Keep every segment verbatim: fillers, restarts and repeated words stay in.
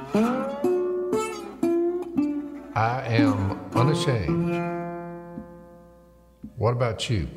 I am unashamed. What about you?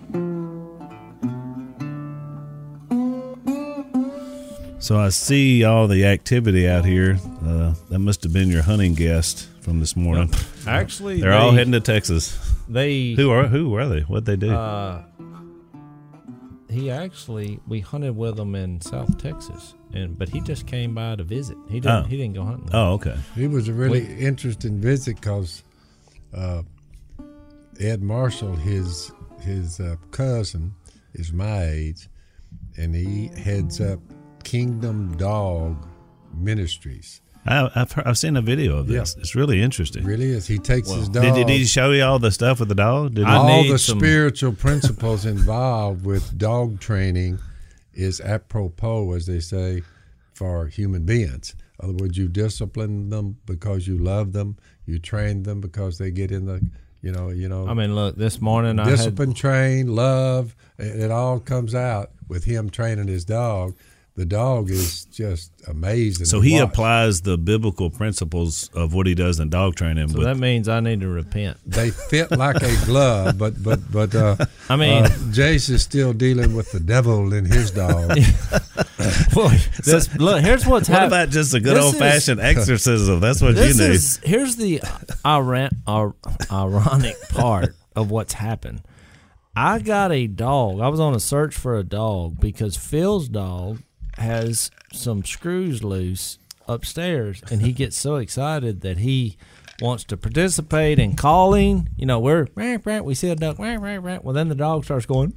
So I see all the activity out here. Uh, that must have been your hunting guest from this morning. Actually, they're they, all heading to Texas. They who are who were they? What'd they do? Uh, he actually we hunted with him in South Texas, and but he just came by to visit. He didn't. Oh. He didn't go hunting. Oh, okay. It was a really We- interesting visit because uh, Ed Marshall, his his uh, cousin, is my age, and he heads up Kingdom Dog Ministries. I, I've heard, I've seen a video of this. Yeah. It's really interesting. It really is. He takes Well, his dog. Did, did he show you all the stuff with the dog? Did he? all need the some- spiritual principles involved with dog training is apropos, as they say, for human beings. In other words, you discipline them because you love them. You train them because they get in the, you know, you know. I mean, look, this morning I discipline, had, train, love. It, it all comes out with him training his dog. The dog is just amazing. So to he watch. applies the biblical principles of what he does in dog training. so but that means I need to repent. They fit like a glove, but but but. Uh, I mean, uh, Jace is still dealing with the devil in his dog. boy, this, look, here's what's what happening. about just a good This old fashioned is- exorcism? That's what This you need. is here's the iran- ir- ironic part of what's happened. I got a dog. I was on a search for a dog because Phil's dog has some screws loose upstairs, and he gets so excited that he wants to participate in calling. You know, we're we see a duck. Well, then the dog starts going.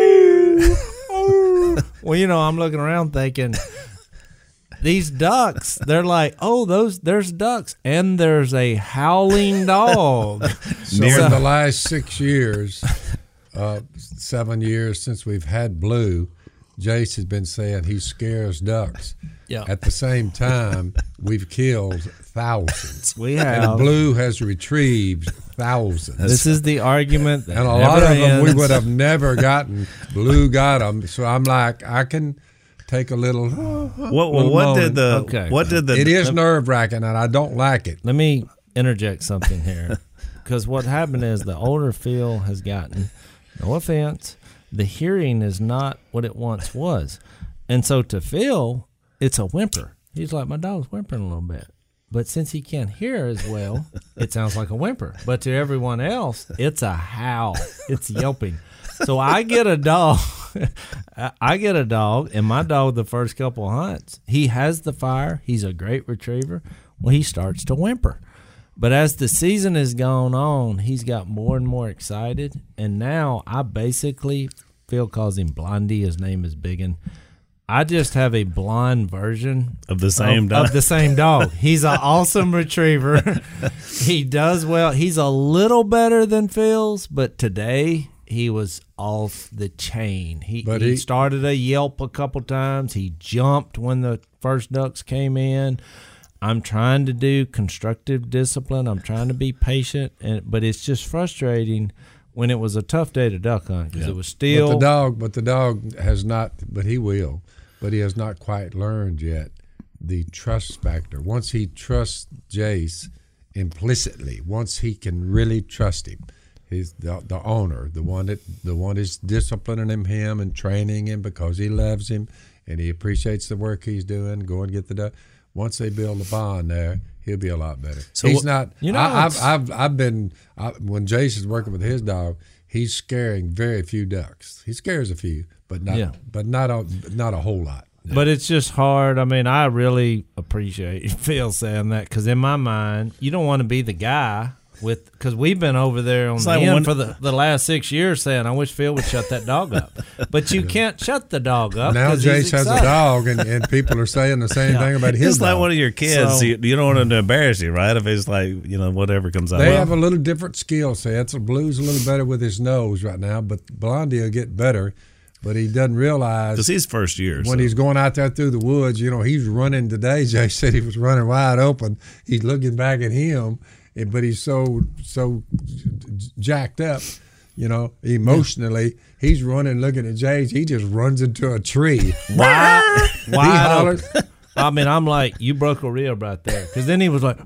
Well, you know, I'm looking around thinking, these ducks, they're like, oh, those there's ducks, and there's a howling dog. So in the last six years, uh, seven years since we've had Blue, Jace has been saying he scares ducks. Yeah. At the same time, we've killed thousands. We And have. Blue has retrieved thousands. This is the argument that and a never lot of them we ends. would have never gotten. Blue got them. So I'm like, I can take a little. What, little what moan. did the? Okay. What did the? It is nerve wracking, and I don't like it. Let me interject something here, because what happened is the older Phil has gotten. No offense, the hearing is not what it once was, and so to Phil, it's a whimper. He's like, my dog's whimpering a little bit. But since he can't hear as well, it sounds like a whimper. But to everyone else, it's a howl. It's yelping. So I get a dog. I get a dog, and my dog, the first couple of hunts, he has the fire. He's a great retriever. Well, he starts to whimper. But as the season has gone on, he's got more and more excited. And now I basically, Phil calls him Blondie. His name is Biggin. I just have a blonde version Of the same of, dog? Of the same dog. He's an awesome retriever. He does well. He's a little better than Phil's, but today he was off the chain. He, But he he- started a yelp a couple times. He jumped when the first ducks came in. I'm trying to do constructive discipline. I'm trying to be patient, and but it's just frustrating when it was a tough day to duck hunt because it was still. But the dog, but the dog has not. But he will. But he has not quite learned yet the trust factor. Once he trusts Jace implicitly, once he can really trust him, he's the, the owner, the one that the one is disciplining him, him and training him because he loves him and he appreciates the work he's doing. Go and get the dog. Once they build a bond there, he'll be a lot better. So he's what- not. You know, I, I've, it's- I've I've been I, when Jace is working with his dog. He's scaring very few ducks. He scares a few, but not Yeah. but not a not a whole lot. But it's just hard. I mean, I really appreciate Phil saying that because in my mind, you don't want to be the guy with because we've been over there on It's the like end one- for the, the last six years saying, I wish Phil would shut that dog up. But you can't shut the dog up. Now 'cause Jace he's has a excited. dog, and, and people are saying the same thing about his It's like dog. one of your kids. So- you, you don't want him to embarrass you, right? If it's like, you know, whatever comes out. They Well, have a little different skill sets. Blue's a little better with his nose right now, but Blondie will get better. But he doesn't realize Because he's first year. when so. he's going out there through the woods, you know, he's running today. Jay said he was running wide open. He's looking back at him, and- but he's so so jacked up, you know, emotionally. He's running, looking at Jay. He just runs into a tree. Wide, He wide hollers. open. I mean, I'm like, you broke a rib right there. Because then he was like,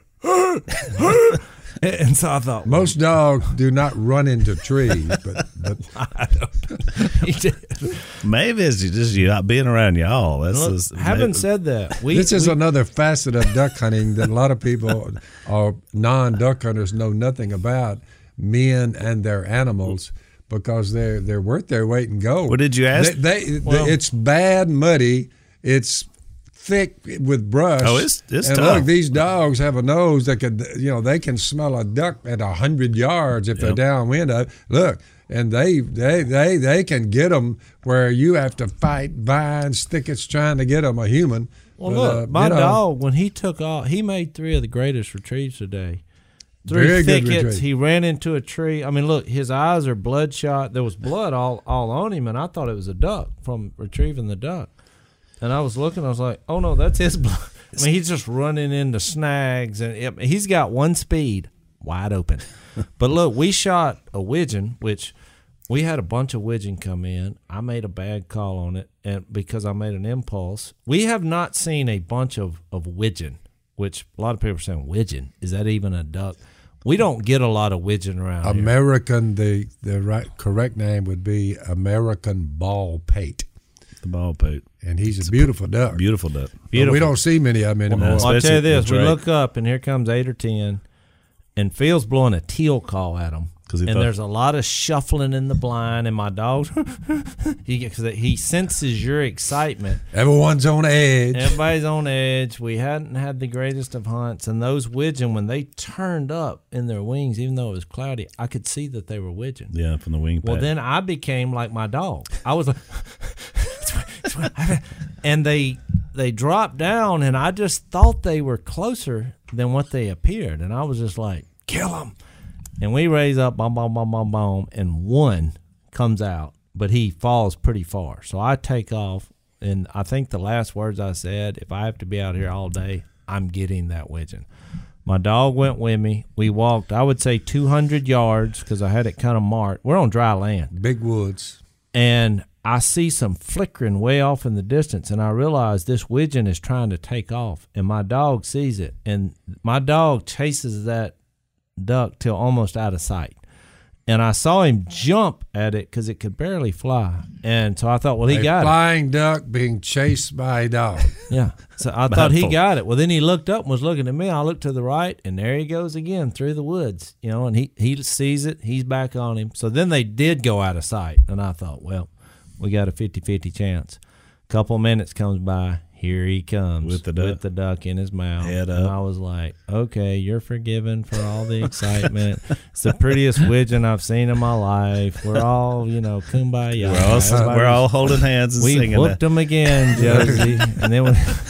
and so I thought, most dogs do not run into trees, but, but I don't. He did. Maybe it's just you not being around y'all. That's Look, just, having maybe, said that, we this is we, another facet of duck hunting that a lot of people or non-duck hunters know nothing about, men and their animals, because they're they're worth their weight in gold. What did you ask? They, they, Well- they, it's bad, muddy. It's thick with brush. Oh, it's- it's and tough. look, these dogs have a nose that could, you know, they can smell a duck at a hundred yards if they're Yep. downwind of it. Look, and they they they they can get them where you have to fight vines, thickets trying to get them. A human. well, But, look, uh, my you know, dog, when he took off, he made three of the greatest retrieves today. Three Very good thickets. retrieve. He ran into a tree. I mean, look, his eyes are bloodshot. There was blood all, all on him, and I thought it was a duck from retrieving the duck. And I was looking, I was like, oh, no, that's his blood. I mean, he's just running into snags, and it, he's got one speed, wide open. But look, we shot a widgeon, which we had a bunch of widgeon come in. I made a bad call on it, and because I made an impulse. We have not seen a bunch of, of widgeon, which a lot of people are saying, widgeon, is that even a duck? We don't get a lot of widgeon around here. American. The the right correct name would be American ball pate, the ball pate. and he's a beautiful duck. Beautiful duck. But Beautiful. we don't see many of them anymore. Well, Well, I'll tell you especially this: the we Drake. look up, and here comes eight or ten, and Phil's blowing a teal call at him. 'Cause he And thought- there's a lot of shuffling in the blind, and my dog, he because he senses your excitement. Everyone's on edge. Everybody's on edge. We hadn't had the greatest of hunts, and those widgeon, when they turned up in their wings, even though it was cloudy, I could see that they were widgeon. Yeah, from the wing Well, pad. then I became like my dog. I was like, and they they dropped down, and I just thought they were closer than what they appeared, and I was just like, kill them. And we raise up, boom, boom, boom, boom, boom, and one comes out, but he falls pretty far. So I take off, and I think the last words I said, if I have to be out here all day, I'm getting that widgeon. My dog went with me. We walked, I would say, two hundred yards because I had it kind of marked. We're on dry land. Big woods. And I see some flickering way off in the distance, and I realize this widgeon is trying to take off, and my dog sees it. And my dog chases that duck till almost out of sight. And I saw him jump at it because it could barely fly. And so I thought, well, he a got it. flying duck being chased by a dog. Yeah. So I thought he Mouthful. got it. Well, then he looked up and was looking at me. I looked to the right, and there he goes again through the woods, you know, and he, he sees it. He's back on him. So then they did go out of sight. And I thought, well, we got a fifty-fifty chance. Couple minutes comes by. Here he comes With the duck. with the duck in his mouth. Head and up. I was like, okay, you're forgiven for all the excitement. It's the prettiest widgeon I've seen in my life. We're all, you know, kumbaya. we're all Everybody's- we're all holding hands and we singing whooped that. them again, Josie. And then we,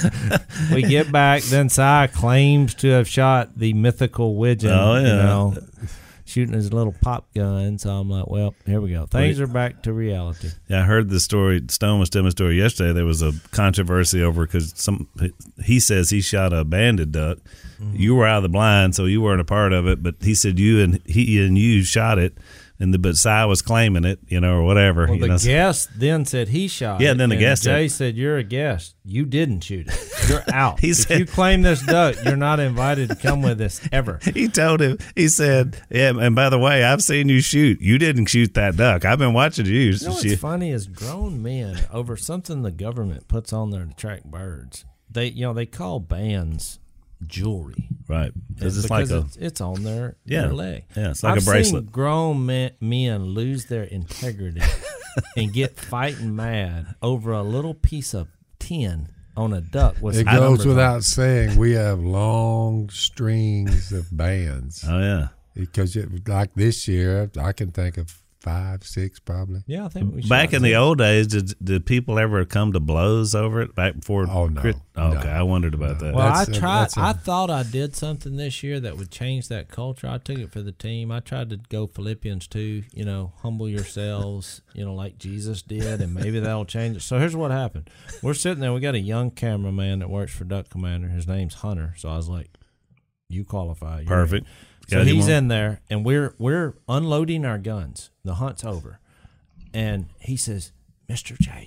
we get back. Then Si claims to have shot the mythical widgeon. Oh, yeah. You know, shooting his little pop gun. So I'm like, well, here we go. Things Wait. are back to reality. Yeah, I heard the story. Stone was telling me a story yesterday. There was a controversy over because some he says he shot a banded duck. Mm-hmm. You were out of the blind, so you weren't a part of it. But he said you and he and you shot it, and the but Si was claiming it, you know, or whatever. Well, you the know. guest then said he shot Yeah, it. then the and guest Jay said- said, you're a guest. You didn't shoot it. You're out. He if said- you claim this duck, you're not invited to come with us ever. He told him. He said, "Yeah, and by the way, I've seen you shoot. You didn't shoot that duck. I've been watching you." You know what's shoot." funny is grown men over something the government puts on there to track birds. They, you know, they call bands jewelry. Right, because it's because like a it's, it's on their, Yeah. their leg. Yeah, it's like a I've bracelet. Seen grown men, men lose their integrity and get fighting mad over a little piece of tin on a duck. With It some numbers goes on without saying we have long strings of bands oh yeah. because it, like this year, I can think of five, six probably. Yeah, I think we Back shot in the some. old days, did did people ever come to blows over it? Back before? Oh, no. Crit- oh, okay, No. I wondered about that. Well, That's I a- tried. that's a- I thought I did something this year that would change that culture. I took it for the team. I tried to go Philippians two. You know, humble yourselves. You know, like Jesus did, and maybe that'll change it. So here's what happened. We're sitting there. We got a young cameraman that works for Duck Commander. His name's Hunter. So I was like, "You qualify." You're Perfect. in. So Got him he's on. in there, and we're we're unloading our guns. The hunt's over, and he says, "Mister Chase."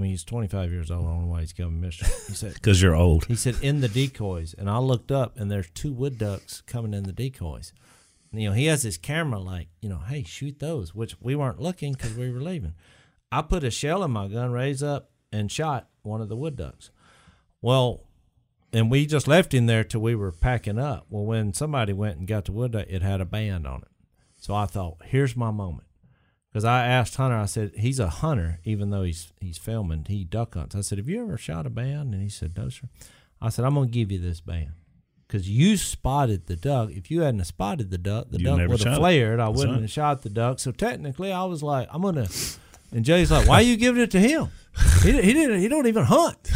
I mean, he's twenty-five years old. I don't know why he's coming Michigan. He said, Because you're old. he said, in the decoys. And I looked up, and there's two wood ducks coming in the decoys. And, you know, he has his camera like, you know, hey, shoot those, which we weren't looking because we were leaving. I put a shell in my gun, raised up, and shot one of the wood ducks. Well, and we just left him there till we were packing up. Well, when somebody went and got the wood duck, it had a band on it. So I thought, here's my moment. Because I asked Hunter, I said, he's a hunter, even though he's he's filming, he duck hunts. I said, have you ever shot a band? And he said, no, sir. I said, I'm going to give you this band. Because you spotted the duck. If you hadn't spotted the duck, the You duck never would have shot it. flared. I That's wouldn't right. have shot the duck. So technically, I was like, I'm going to. And Jay's like, why are you giving it to him? He, he didn't. He don't even hunt.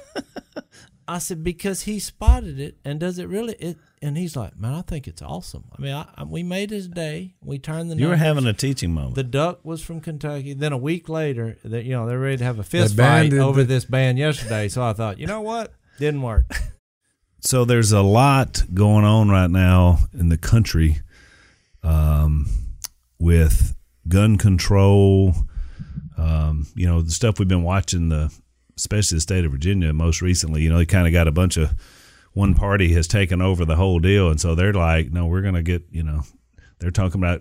I said, because he spotted it, and does it really? It and he's like, man, I think it's awesome. I mean, I, I, we made his day. We turned the. You were numbers. having a teaching moment. The duck was from Kentucky. Then a week later, that you know they're ready to have a fist They fight banded over the- this band yesterday. So I thought, you know what, didn't work. So there's a lot going on right now in the country um, with gun control. Um, you know, the stuff we've been watching, the especially the state of Virginia most recently, you know, they kind of got a bunch of one party has taken over the whole deal. And so they're like, no, we're going to get, you know, they're talking about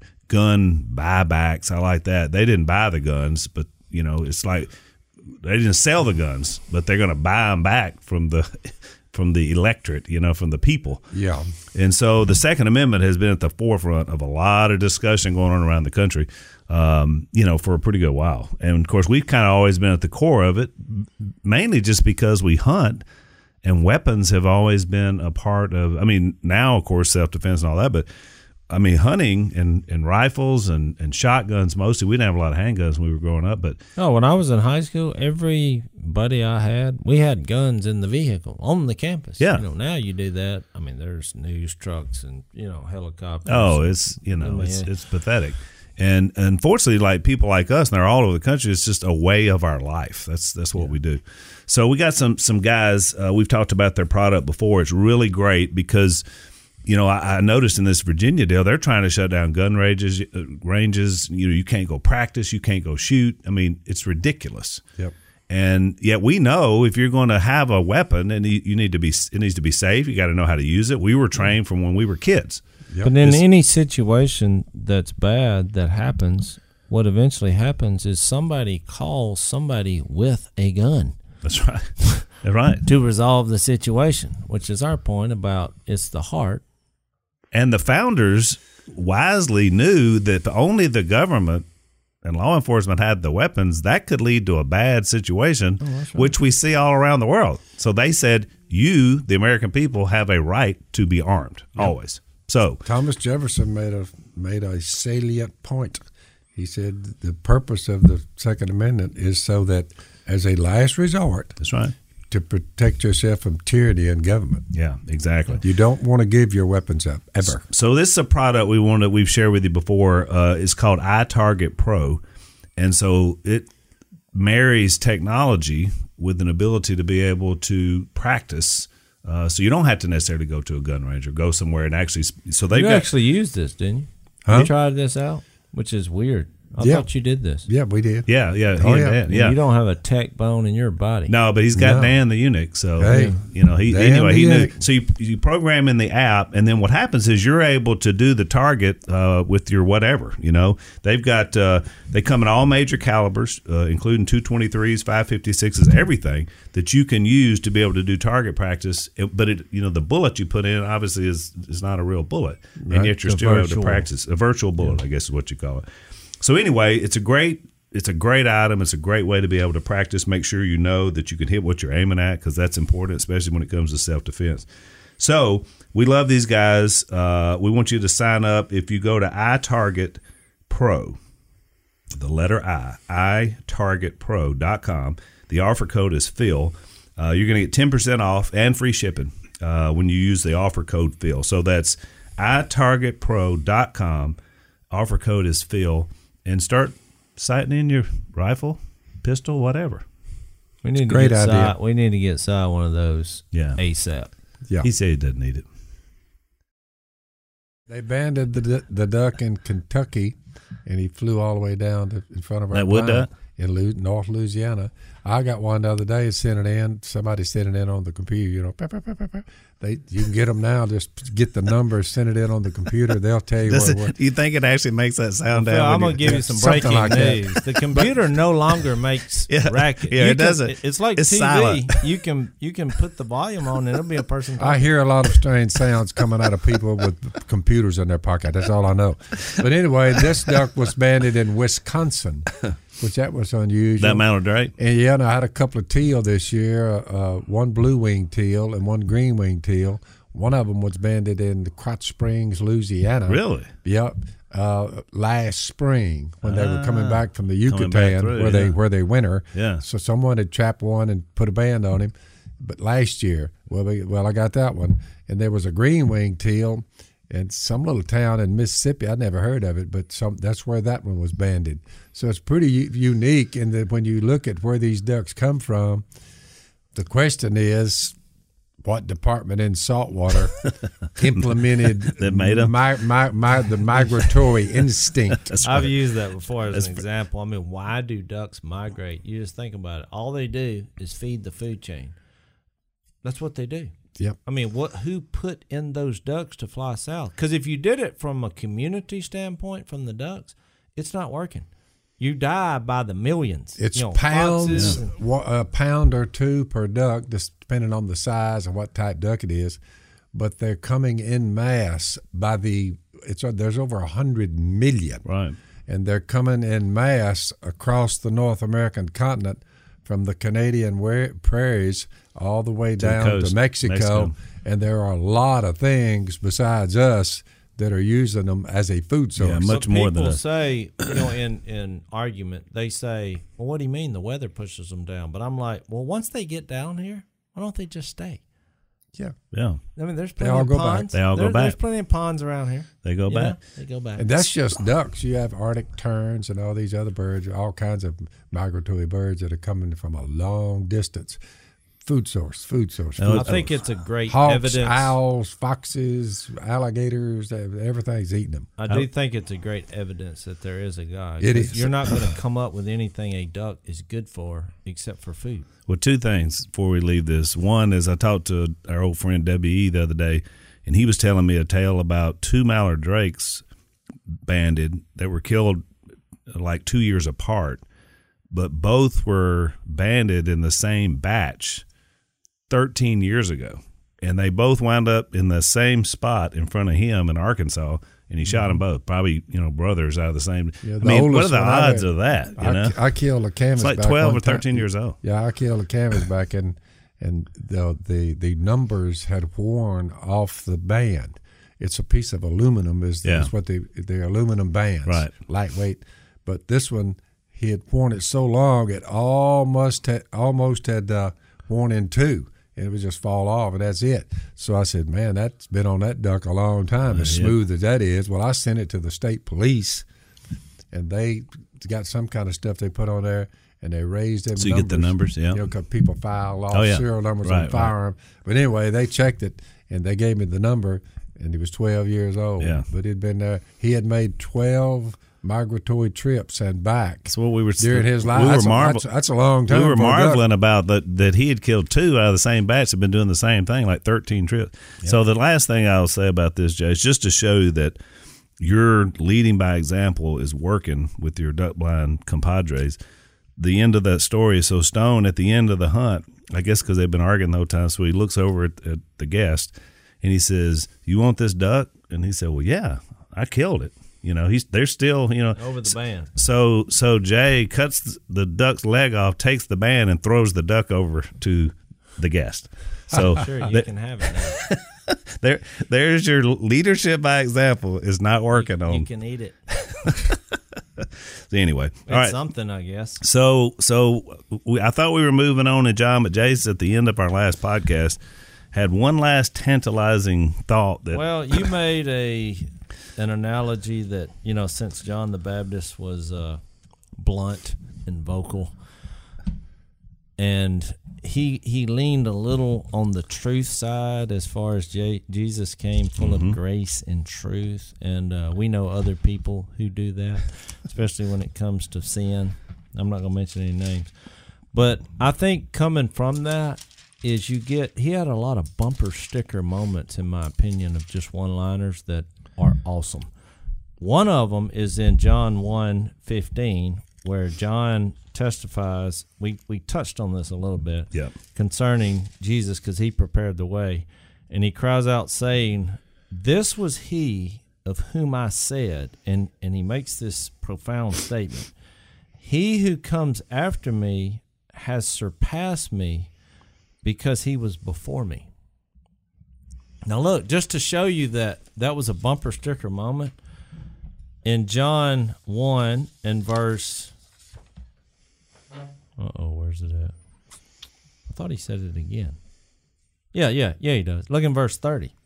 gun buybacks. I like that. They didn't buy the guns, but, you know, it's like they didn't sell the guns, but they're going to buy them back from the from the electorate, you know, from the people. Yeah. And so the Second Amendment has been at the forefront of a lot of discussion going on around the country, um, you know, for a pretty good while. And, of course, we've kind of always been at the core of it, mainly just because we hunt, and weapons have always been a part of – I mean, now, of course, self-defense and all that, but, I mean, hunting and, and rifles and, and shotguns mostly. We didn't have a lot of handguns when we were growing up, but – No, when I was in high school, every buddy I had, we had guns in the vehicle on the campus. Yeah. You know, now you do that. I mean, there's news trucks and, you know, helicopters. Oh, it's you know, I mean, it's it's pathetic, and unfortunately, like people like us, and they're all over the country. It's just a way of our life. That's that's what Yeah. we do. So we got some some guys. Uh, we've talked about their product before. It's really great because, you know, I, I noticed in this Virginia deal, they're trying to shut down gun ranges. Uh, ranges. You know, you can't go practice. You can't go shoot. I mean, it's ridiculous. Yep. And yet we know if you're going to have a weapon, and you, you need to be, it needs to be safe. You got to know how to use it. We were trained from when we were kids. Yep. But in It's- any situation that's bad that happens, what eventually happens is somebody calls somebody with a gun That's right. That's right. to resolve the situation, which is our point about it's the heart. And the founders wisely knew that only the government and law enforcement had the weapons. That could lead to a bad situation, Oh, that's right. which we see all around the world. So they said, you, the American people, have a right to be armed, always. So Thomas Jefferson made a made a salient point. He said the purpose of the Second Amendment is so that, as a last resort, that's right. to protect yourself from tyranny and government. Yeah, exactly. You don't want to give your weapons up, ever. So this is a product we wanted, we've shared with you before. Uh, it's called iTarget Pro. And so it marries technology with an ability to be able to practice. Uh, so you don't have to necessarily go to a gun range or go somewhere and actually. So they've You got actually used this, didn't you? Huh? You tried this out, which is weird. I Yeah. thought you did this. Yeah, we did. yeah, yeah, Oh, he- yeah. yeah, yeah. You don't have a tech bone in your body. No, but he's got No. Dan the eunuch, so Hey, you know he Dan anyway the he knew. eunuch. So you you program in the app, and then what happens is you're able to do the target uh, with your whatever. You know they've got uh, they come in all major calibers, uh, including two twenty-threes, five fifty-sixes, everything that you can use to be able to do target practice. It, but it you know the bullet you put in obviously is is not a real bullet, and Right. yet you're A still able to virtual. practice a virtual bullet. I guess is what you call it. So anyway, it's a great it's a great item. It's a great way to be able to practice. Make sure you know that you can hit what you're aiming at because that's important, especially when it comes to self-defense. So we love these guys. Uh, we want you to sign up if you go to iTarget Pro, the letter I, i target pro dot com. The offer code is Phil. Uh, you're going to get ten percent off and free shipping uh, when you use the offer code Phil. So that's i target pro dot com. Offer code is Phil. And start sighting in your rifle, pistol, whatever. We need to great get idea. Si, we need to get Si one of those Yeah. ASAP. Yeah. He said he doesn't need it. They banded the the duck in Kentucky, and he flew all the way down to, in front of our That wood pine. duck? in Lu- North Louisiana. I got one the other day, sent it in. Somebody sent it in on the computer. You know, pep, pep, pep, pep. They you can get them now. Just get the numbers, send it in on the computer. They'll tell you Does what. it, what you think it actually makes that sound Phil, down? I'm when gonna give you some Something breaking like that. news. The computer no longer makes Yeah. racket. Yeah, You it can- doesn't. It's like It's T V. silent. You can you can put the volume on and it'll be a person. I talking. hear a lot of strange sounds coming out of people with computers in their pocket. That's all I know. But anyway, this duck was banded in Wisconsin, which that was unusual. that amount of Drake? And yeah, and I had a couple of teal this year, uh, one blue-winged teal and one green-winged teal. One of them was banded in Crotch Springs, Louisiana. Really? Yep. Uh, last spring when they were coming Ah, back from the coming back Yucatan through, where they yeah. where they winter. Yeah. So someone had trapped one and put a band on him. But last year, well, we, well, I got that one, and there was a green-winged teal in some little town in Mississippi. I'd never heard of it, but some that's where that one was banded. So it's pretty u- unique in that when you look at where these ducks come from, the question is, what department in saltwater implemented That made 'em? mi- mi- mi- the migratory instinct? I've used that before as That's an fr- example. I mean, why do ducks migrate? You just think about it. All they do is feed the food chain. That's what they do. Yep. I mean, what? Who put in those ducks to fly south? Because if you did it from a community standpoint, from the ducks, it's not working. You die by the millions. It's you know, pounds, foxes and- wa- a pound or two per duck, just depending on the size and what type duck it is. But they're coming in mass by the. It's there's over a hundred million, Right. and they're coming in mass across the North American continent, from the Canadian wa- prairies all the way the down to coast, Mexico, Mexico. and there are a lot of things besides us that are using them as a food source. Yeah, much So more than people us. say, you know, in in argument, they say, "Well, what do you mean the weather pushes them down?" But I'm like, well, once they get down here, why don't they just stay? Yeah. Yeah. I mean, there's plenty all of go back. ponds. They all go There- There's back. plenty of ponds around here. They go You back. know, they go back. And that's just ducks. You have Arctic terns and all these other birds, all kinds of migratory birds that are coming from a long distance. Food source, food source. Now, Food I think source. it's a great Hawks, evidence. owls, foxes, alligators, everything's eating them. I do think it's a great evidence that there is a God. It 'Cause is. You're not going to come up with anything a duck is good for except for food. Well, two things before we leave this. One is I talked to our old friend W E the other day, and he was telling me a tale about two mallard drakes banded that were killed like two years apart, but both were banded in the same batch thirteen years ago. And they both wound up in the same spot in front of him in Arkansas, and he shot them both. Probably, you know, brothers out of the same. Yeah, I the mean, what are oldest the one I odds had- of that? You I, know, I killed a canvasback. it's like twelve one or thirteen time. years old. Yeah, I killed a canvasback, and and the, the the numbers had worn off the band. It's a piece of aluminum, is, Yeah. is what the the aluminum bands, Right. lightweight. But this one, he had worn it so long it almost had, almost had uh, worn in two, and it would just fall off, and that's it. So I said, man, that's been on that duck a long time, as yeah. smooth as that is. Well, I sent it to the state police, and they got some kind of stuff they put on there, and they raised them So you numbers. get the numbers, yeah. You know, because people file off Oh, yeah. serial numbers Right, on firearm. But anyway, they checked it, and they gave me the number, and he was twelve years old. Yeah. But he'd been there. He had made twelve migratory trips and back That's what we were during his life. We were that's, a, marvel- that's, that's a long time. We were for a duck. marveling about that that he had killed two out of the same batch. Had been doing the same thing, like thirteen trips. So the last thing I'll say about this, Jay, is just to show you that your leading by example is working with your duck blind compadres. The end of that story is so Stone at the end of the hunt, I guess because they've been arguing the whole time. So he looks over at, at the guest and he says, "You want this duck?" And he said, "Well, yeah, I killed it." You know, he's they're still, you know, Over the band. So so Jay cuts the duck's leg off, takes the band, and throws the duck over to the guest. So Sure, you th- can have it now. there, there's your leadership by example is not working You on. can eat it. So anyway, It's all right. something, I guess. So so we, I thought we were moving on to John, but Jay's at the end of our last podcast had one last tantalizing thought that Well, you made a an analogy that, you know, since John the Baptist was uh, blunt and vocal, and he he leaned a little on the truth side as far as J- Jesus came full Mm-hmm. of grace and truth, and uh, we know other people who do that, especially when it comes to sin I'm not going to mention any names. But I think coming from that is you get, he had a lot of bumper sticker moments, in my opinion, of just one-liners that are awesome. One of them is in John one fifteen, where John testifies, we, we touched on this a little bit, Yep. concerning Jesus, because he prepared the way. And he cries out saying, "This was he of whom I said," and, and he makes this profound statement, "He who comes after me has surpassed me because he was before me." Now look, just to show you that that was a bumper sticker moment, in John one and verse, uh-oh, where's it at? I thought he said it again. Yeah, yeah, yeah, he does. Look in verse thirty.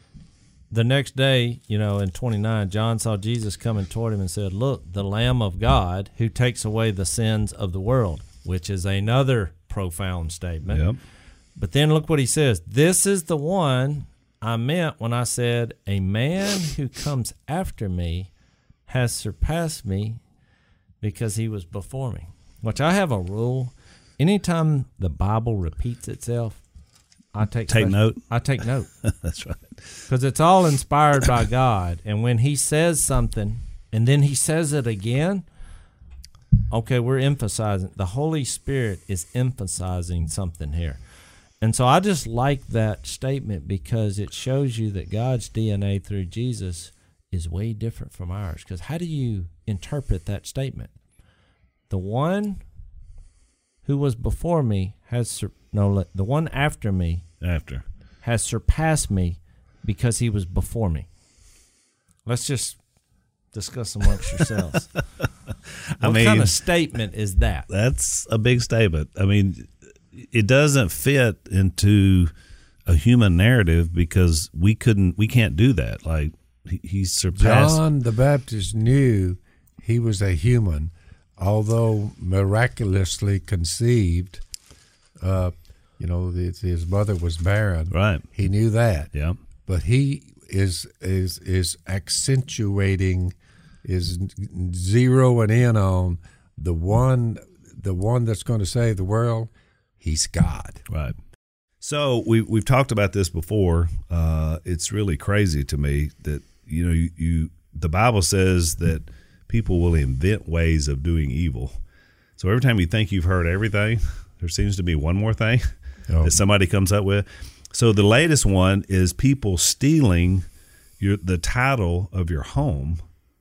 The next day, you know, in twenty-nine, John saw Jesus coming toward him and said, "Look, the Lamb of God who takes away the sins of the world," which is another profound statement. Yep. But then look what he says. "This is the one I meant when I said, a man who comes after me has surpassed me because he was before me." Which I have a rule. Anytime the Bible repeats itself, I take Take special, note. I take note. That's right. Because it's all inspired by God. And when he says something and then he says it again, okay, we're emphasizing. The Holy Spirit is emphasizing something here. And so I just like that statement because it shows you that God's D N A through Jesus is way different from ours. Because how do you interpret that statement? The one who was before me has sur- no, the one after me After. has surpassed me because he was before me. Let's just discuss amongst yourselves. I What mean, kind of statement is that? That's a big statement. I mean, it doesn't fit into a human narrative because we couldn't, we can't do that. Like he, he surpassed. John the Baptist knew he was a human, although miraculously conceived. Uh, you know, his, his mother was barren. Right. He knew that. Yeah. But he is is is accentuating, is zeroing in on the one the one that's going to save the world. He's God. Right. So we we've talked about this before. Uh, it's really crazy to me that you know you, you the Bible says that people will invent ways of doing evil. So every time you think you've heard everything, there seems to be one more thing Oh. that somebody comes up with. So the latest one is people stealing your the title of your home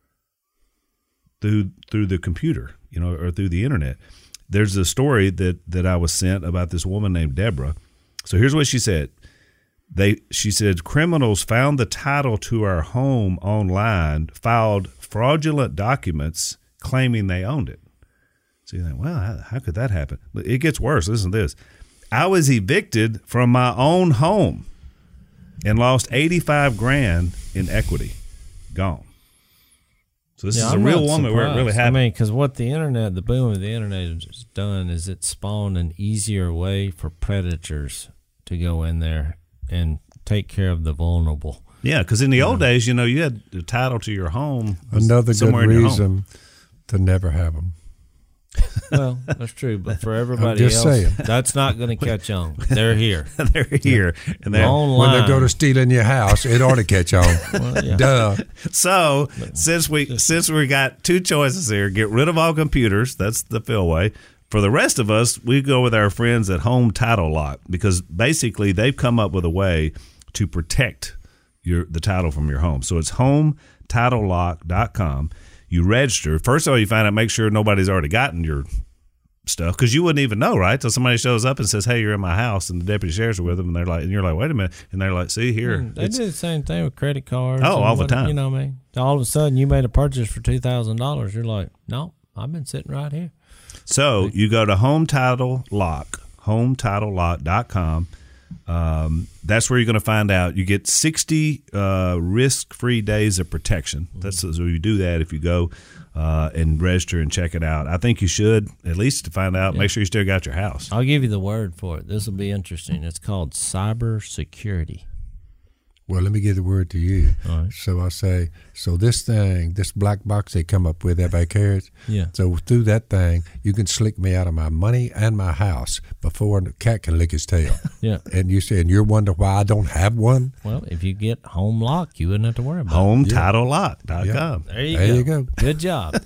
through through the computer, you know, or through the internet. There's a story that that I was sent about this woman named Deborah. So here's what she said. They she said criminals found the title to our home online, filed fraudulent documents claiming they owned it. So you think, well, how, how could that happen? But it gets worse. Listen to this. I was evicted from my own home and lost eighty-five grand in equity. Gone. So this Yeah, is a I'm real not woman where it really surprised. happened. I mean, because what the internet, the boom of the internet has done is it spawned an easier way for predators to go in there and take care of the vulnerable. Yeah, because in the old days, you know, you had the title to your home. Another good somewhere in your home. reason to never have them. Well, that's true, but for everybody just else, saying. that's not going to catch on. They're here. They're here. And they're, Online. When they go to stealing your house, it ought to catch on. Well, yeah. Duh. So since we since we got two choices here, get rid of all computers. That's the Phil way. For the rest of us, we go with our friends at Home Title Lock because basically they've come up with a way to protect your the title from your home. So it's home title lock dot com. You register. First of all, you find out, make sure nobody's already gotten your stuff because you wouldn't even know, right? So somebody shows up and says, "Hey, you're in my house," and the deputy sheriffs are with them, and they're like, and you're like, "Wait a minute," and they're like, "See here." Mm, They it's- do the same thing with credit cards. Oh, and all the what- time. You know what I mean? All of a sudden, you made a purchase for two thousand dollars. You're like, no, I've been sitting right here. So you go to Home Title Lock, home title lock dot com. Um, that's where you're going to find out. You get sixty uh, risk-free days of protection. That's so you do that if you go uh, and register and check it out. I think you should at least to find out. Yeah. Make sure you still got your house. I'll give you the word for it. This will be interesting. It's called cyber security. Well, let me give the word to you. All right. So I say, so this thing, this black box they come up with, everybody carries. Yeah. So through that thing, you can slick me out of my money and my house before the cat can lick his tail. Yeah. And you say, and you're wondering why I don't have one? Well, if you get home lock, you wouldn't have to worry about home title lock dot com. it. There you There go. you go. Good job.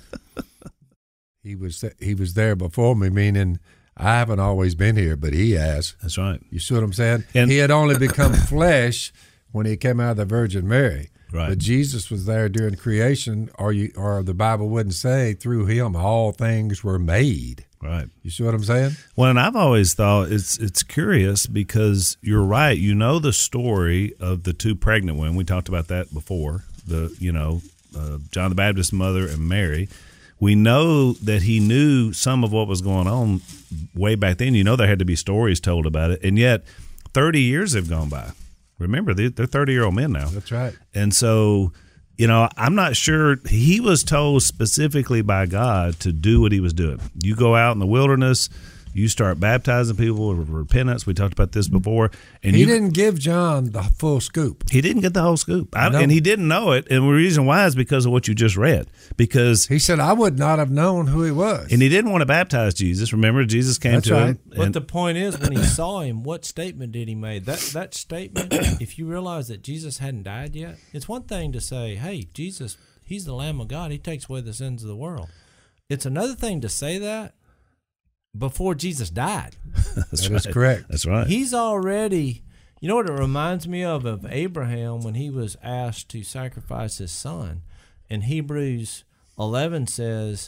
He was th- he was there before me, meaning I haven't always been here, but he has. That's right. You see what I'm saying? And- he had only become flesh when he came out of the Virgin Mary. Right. But Jesus was there during creation, or you, or the Bible wouldn't say through him all things were made. Right. You see what I'm saying? Well, and I've always thought it's it's curious because you're right. You know the story of the two pregnant women. We talked about that before. The you know uh, John the Baptist's mother and Mary. We know that he knew some of what was going on way back then. You know there had to be stories told about it, and yet thirty years have gone by. Remember, they're thirty-year-old men now. That's right. And so, you know, I'm not sure. He was told specifically by God to do what he was doing. You go out in the wilderness, you start baptizing people with repentance. We talked about this before. And He you, didn't give John the full scoop. He didn't get the whole scoop. I, No. and he didn't know it. And the reason why is because of what you just read. Because He said, I would not have known who he was. and he didn't want to baptize Jesus. Remember, Jesus came That's to right. him. But and- the point is, when he saw him, what statement did he make? That that statement, if you realize that Jesus hadn't died yet, it's one thing to say, hey, Jesus, he's the Lamb of God. He takes away the sins of the world. It's another thing to say that before Jesus died. That's That right. is correct. That's right. He's already, you know what it reminds me of? Of Abraham when he was asked to sacrifice his son. And Hebrews eleven says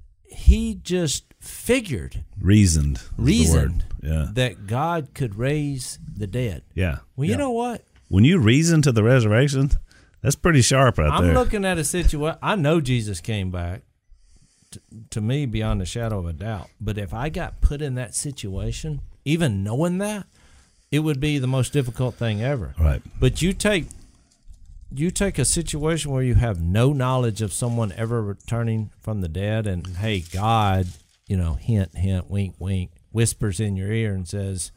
he just figured, reasoned. is the word. reasoned Yeah. that God could raise the dead. Yeah. Well, you know what? When you reason to the resurrection, that's pretty sharp right I'm there. looking at a situation. I know Jesus came back to, to me beyond a shadow of a doubt. But if I got put in that situation, even knowing that, it would be the most difficult thing ever. Right. But you take you take a situation where you have no knowledge of someone ever returning from the dead, and hey, God, you know, hint, hint, wink, wink, whispers in your ear and says,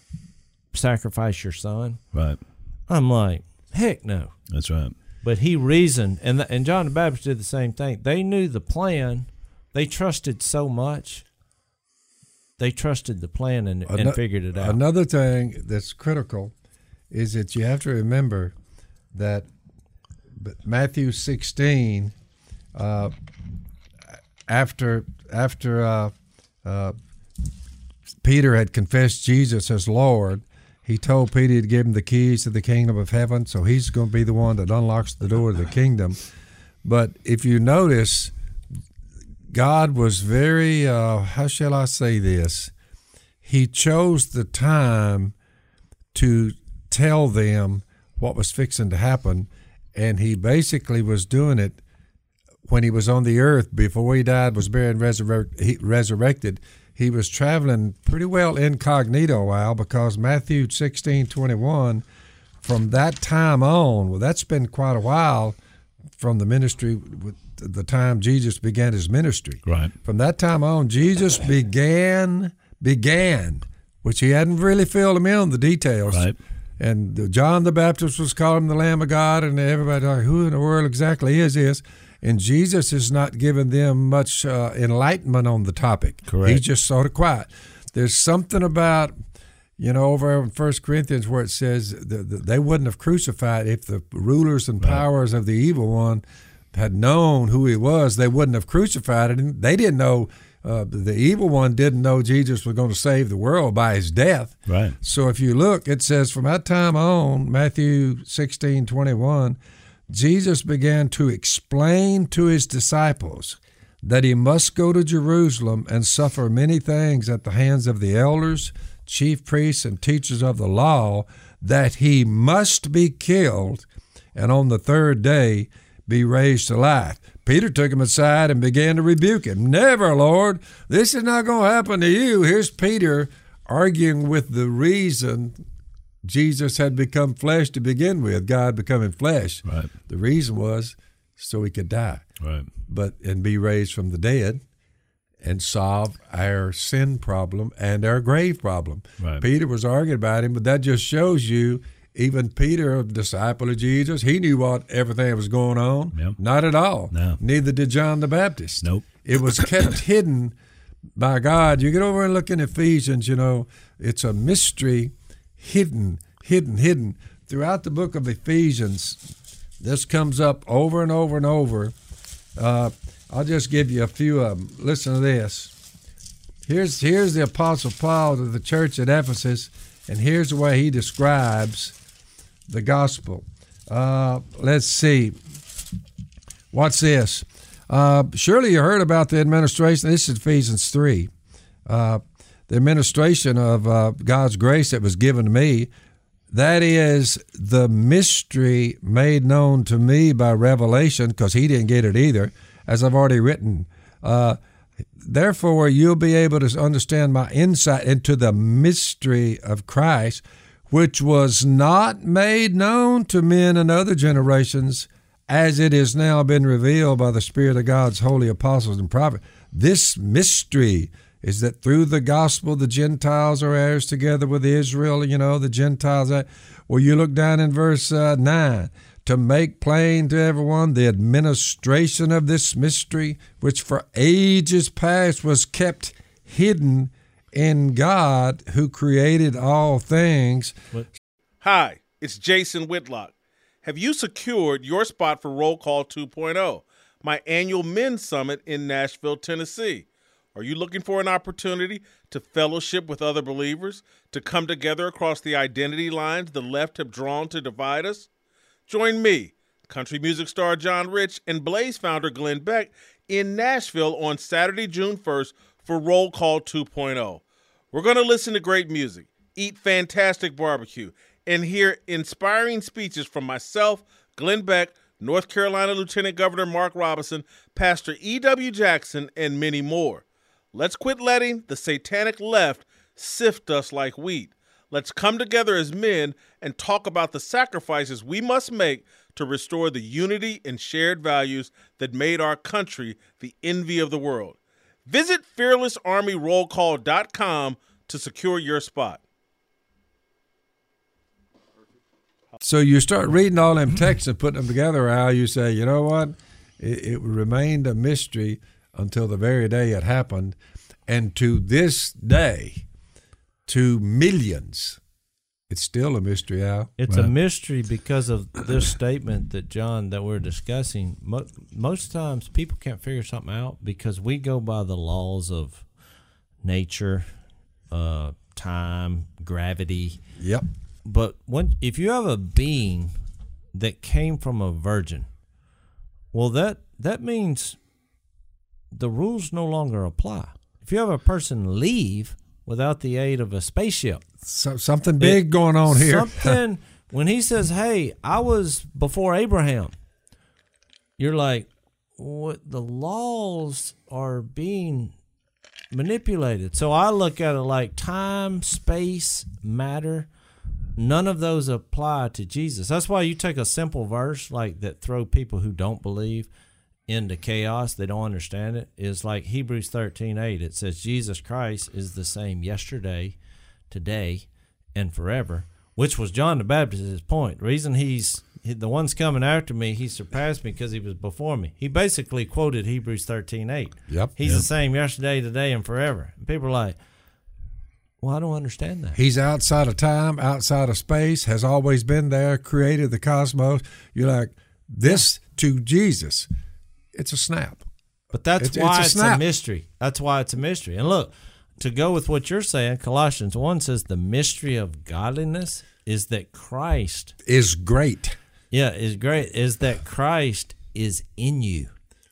sacrifice your son. Right. I'm like, heck no. That's right. But he reasoned, and the, and John the Baptist did the same thing. They knew the plan. They trusted so much. They trusted the plan and, and Ano- figured it out. Another thing that's critical is that you have to remember that but Matthew sixteen, uh, after after uh, uh, Peter had confessed Jesus as Lord, he told Peter to give him the keys to the kingdom of heaven, so he's going to be the one that unlocks the door of the kingdom. But if you notice, God was very, uh, how shall I say this? He chose the time to tell them what was fixing to happen, and he basically was doing it when he was on the earth before he died, was buried, and resurrect, he, resurrected. He was traveling pretty well incognito a while, because Matthew sixteen twenty-one, from that time on, well, that's been quite a while from the ministry, with the time Jesus began his ministry. Right. From that time on, Jesus began, began, which he hadn't really filled him in on the details. Right. And John the Baptist was calling him the Lamb of God, and everybody like, who in the world exactly is this? And Jesus is not giving them much uh, enlightenment on the topic. Correct. He's just sort of quiet. There's something about, you know, over in First Corinthians where it says that they wouldn't have crucified if the rulers and powers of the evil one had known who he was. They wouldn't have crucified him. They didn't know. Uh, the evil one didn't know Jesus was going to save the world by his death. Right. So if you look, it says from that time on, Matthew sixteen twenty-one, Jesus began to explain to his disciples that he must go to Jerusalem and suffer many things at the hands of the elders, chief priests, and teachers of the law, that he must be killed, and on the third day be raised to life. Peter took him aside and began to rebuke him. Never, Lord, this is not going to happen to you. Here's Peter arguing with the reason Jesus had become flesh to begin with, God becoming flesh. Right. The reason was so he could die, Right. but and be raised from the dead and solve our sin problem and our grave problem. Right. Peter was arguing about him, but that just shows you even Peter, a disciple of Jesus, he knew what everything was going on. Yep. Not at all. No. Neither did John the Baptist. Nope. It was kept hidden by God. You get over and look in Ephesians, you know, it's a mystery, hidden, hidden, hidden. Throughout the book of Ephesians, this comes up over and over and over. Uh, I'll just give you a few of them. Listen to this. Here's, here's the Apostle Paul to the church at Ephesus, and here's the way he describes the gospel. Uh, let's see. What's this? Uh, surely you heard about the administration. This is Ephesians three. Uh, the administration of uh, God's grace that was given to me. That is the mystery made known to me by revelation, because he didn't get it either, as I've already written. Uh, therefore, you'll be able to understand my insight into the mystery of Christ, which was not made known to men in other generations, as it has now been revealed by the Spirit of God's holy apostles and prophets. This mystery is that through the gospel, the Gentiles are heirs together with Israel, you know, the Gentiles. Well, you look down in verse uh, nine, to make plain to everyone the administration of this mystery, which for ages past was kept hidden in God who created all things. Hi, it's Jason Whitlock. Have you secured your spot for Roll Call two point oh, my annual men's summit in Nashville, Tennessee? Are you looking for an opportunity to fellowship with other believers, to come together across the identity lines the left have drawn to divide us? Join me, country music star John Rich, and Blaze founder Glenn Beck in Nashville on Saturday, June first for Roll Call two point oh. We're going to listen to great music, eat fantastic barbecue, and hear inspiring speeches from myself, Glenn Beck, North Carolina Lieutenant Governor Mark Robinson, Pastor E W Jackson, and many more. Let's quit letting the satanic left sift us like wheat. Let's come together as men and talk about the sacrifices we must make to restore the unity and shared values that made our country the envy of the world. Visit fearless army roll call dot com to secure your spot. So you start reading all them texts and putting them together, Al, you say, you know what? It, it remained a mystery until the very day it happened. And to this day, to millions, it's still a mystery, Al. It's Right. a mystery because of this statement that, John, that we're discussing. Mo- most times people can't figure something out because we go by the laws of nature, uh, time, gravity. Yep. But when, if you have a being that came from a virgin, well, that that means the rules no longer apply. If you have a person leave without the aid of a spaceship, So, something big it, going on here. Something, when he says, hey, I was before Abraham, you're like, what? The laws are being manipulated. So I look at it like time, space, matter. None of those apply to Jesus. That's why you take a simple verse like that throw people who don't believe into chaos, they don't understand it, is like Hebrews thirteen eight. It says Jesus Christ is the same yesterday, today, and forever, which was John the Baptist's point. The reason he's he, the one's coming after me, he surpassed me because he was before me. He basically quoted Hebrews thirteen eight. Yep. He's yep. the same yesterday, today, and forever. And people are like, well, I don't understand that. He's outside of time, outside of space, has always been there, created the cosmos. You're like, this yeah. to Jesus, it's a snap. But that's it's, why it's, a, it's a mystery. That's why it's a mystery. And look, to go with what you're saying, Colossians one says the mystery of godliness is that Christ is great. Yeah, is great. Is that Christ is in you.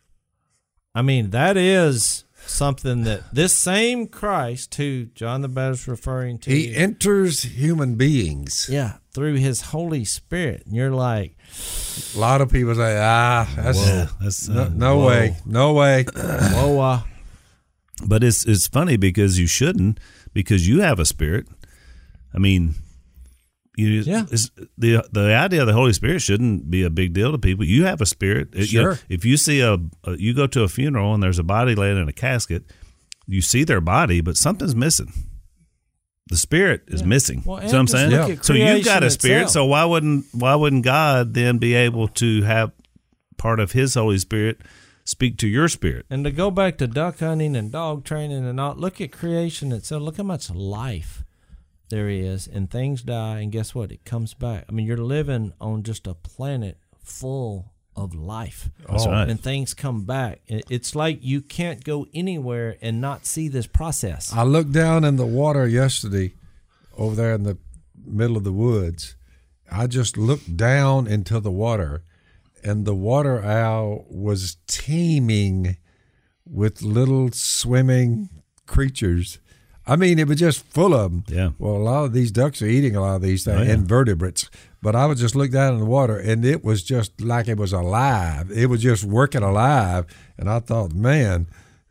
I mean, that is something that this same Christ who John the Baptist is referring to. He enters human beings. Yeah, through his Holy Spirit. And you're like, a lot of people say, ah, that's, whoa, that's no, uh, no way, no way. Whoa, uh. But it's it's funny because you shouldn't, because you have a spirit. I mean, you, yeah. it's, the the idea of the Holy Spirit shouldn't be a big deal to people. You have a spirit. It, sure. You know, if you see a, a, you go to a funeral and there's a body laying in a casket, you see their body, but something's missing. The spirit is missing. Well, See what I'm and just saying? look at So you've got a creation spirit. itself. So why wouldn't why wouldn't God then be able to have part of His Holy Spirit speak to your spirit? And to go back to duck hunting and dog training and all, look at creation itself. Look how much life there is, and things die, and guess what? It comes back. I mean, you're living on just a planet full of life. That's right. And things come back. It- It's like you can't go anywhere and not see this process. I looked down in the water yesterday over there in the middle of the woods. I just looked down into the water, and the water owl was teeming with little swimming creatures. I mean, it was just full of them. Yeah. Well, a lot of these ducks are eating a lot of these things, Oh, yeah. invertebrates. But I would just look down in the water, and it was just like it was alive. It was just working alive. And I thought, man,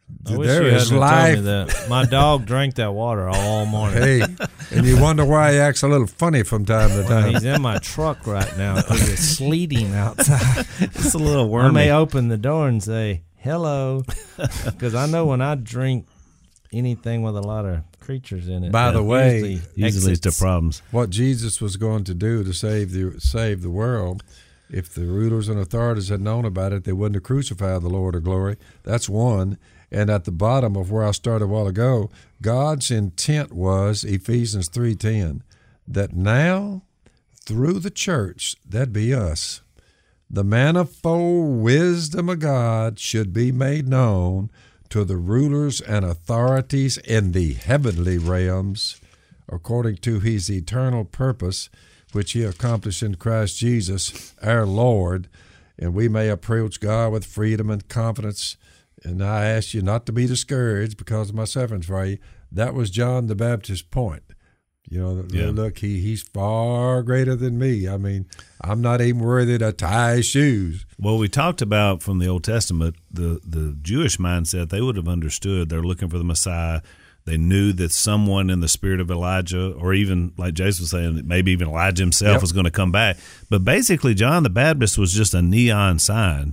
I wish there you is hadn't life. told me that. My dog drank that water all morning. Hey, and you wonder why he acts a little funny from time to Well, time. he's in my truck right now because it's sleeting outside. It's a little I wormy. may open the door and say hello, because I know when I drink anything with a lot of creatures in it. By it the way, usually Usually leads to exits. problems. What Jesus was going to do to save the save the world, if the rulers and authorities had known about it, they wouldn't have crucified the Lord of glory. That's one. And at the bottom of where I started a while ago, God's intent was, Ephesians three ten, that now, through the church, that'd be us, the manifold wisdom of God should be made known to the rulers and authorities in the heavenly realms, according to his eternal purpose, which he accomplished in Christ Jesus, our Lord, and we may approach God with freedom and confidence. And I ask you not to be discouraged because of my sufferings for you. That was John the Baptist's point. You know, Yeah. look, he he's far greater than me. I mean, I'm not even worthy to tie his shoes. Well, we talked about from the Old Testament, the, the Jewish mindset, they would have understood they're looking for the Messiah. They knew that someone in the spirit of Elijah, or even like Jason was saying, maybe even Elijah himself Yep. was going to come back. But basically, John the Baptist was just a neon sign.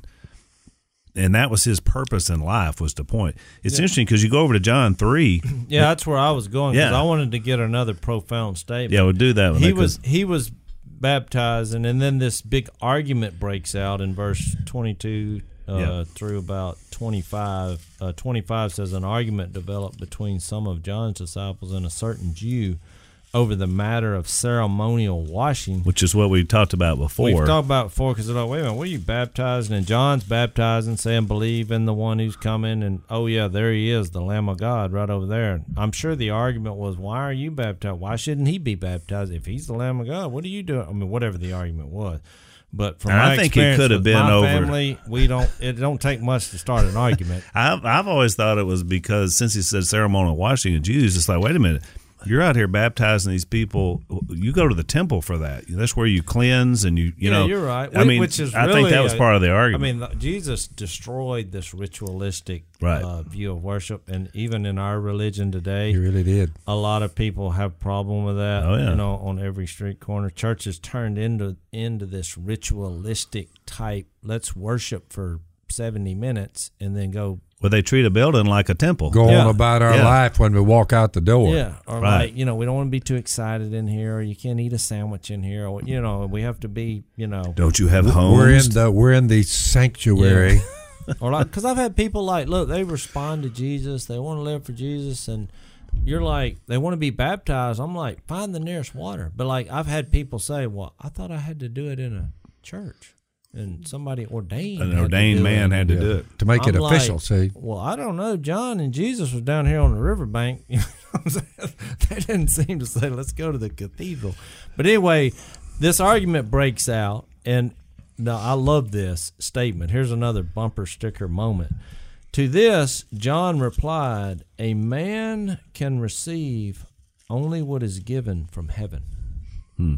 And that was his purpose in life, was to point. It's interesting because you go over to John three. Yeah, that's where I was going because Yeah. I wanted to get another profound statement. Yeah, we'll do that one. he That was could- he was baptizing, and then this big argument breaks out in verse twenty-two uh, Yeah. through about twenty-five. Uh, twenty-five says an argument developed between some of John's disciples and a certain Jew over the matter of ceremonial washing. which is what we talked about before. We've talked about it before because they're like, wait a minute, what are you baptizing? And John's baptizing, saying, believe in the one who's coming. And, oh, yeah, there he is, the Lamb of God right over there. I'm sure the argument was, why are you baptized? Why shouldn't he be baptized? If he's the Lamb of God, what are you doing? I mean, whatever the argument was. But from And my I think it experience could have with been my over- family, we don't, it don't take much to start an argument. I've, I've always thought it was because since he said ceremonial washing of Jews, it's like, wait a minute. You're out here baptizing these people. You go to the temple for that. That's where you cleanse and you, you Yeah, know. you're right. I Wh- mean, which is I think really that was a- part of the I argument. mean, the- Jesus destroyed this ritualistic Right. uh, view of worship, and even in our religion today, He really did. a lot of people have problem with that. Oh, yeah. You know, on every street corner, churches turned into into this ritualistic type. Let's worship for seventy minutes and then go. Well, they treat a building like a temple. Go Yeah. on about our Yeah. life when we walk out the door. Yeah, or Right. like, you know, we don't want to be too excited in here, or you can't eat a sandwich in here, or you know, we have to be, you know, Don't you have homes? We're in the we're in the sanctuary. or like, because I've had people like, look, they respond to Jesus, they want to live for Jesus, and you're like, they want to be baptized. I'm like, find the nearest water. But like, I've had people say, well, I thought I had to do it in a church, and somebody ordained, An had to ordained do man it. had to Yeah. do it. To make it I'm like, official, see. Well, I don't know. John and Jesus was down here on the riverbank. You know what I'm saying? They didn't seem to say, let's go to the cathedral. But anyway, this argument breaks out, and now I love this statement. Here's another bumper sticker moment. To this, John replied, a man can receive only what is given from heaven. Hmm.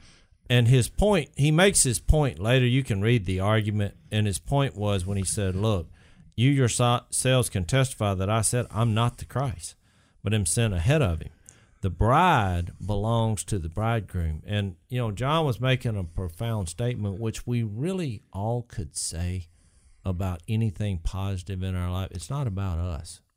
And his point, he makes his point later. You can read the argument. And his point was when he said, look, you yourselves can testify that I said I'm not the Christ, but am sent ahead of him. The bride belongs to the bridegroom. And, you know, John was making a profound statement, which we really all could say about anything positive in our life. It's not about us.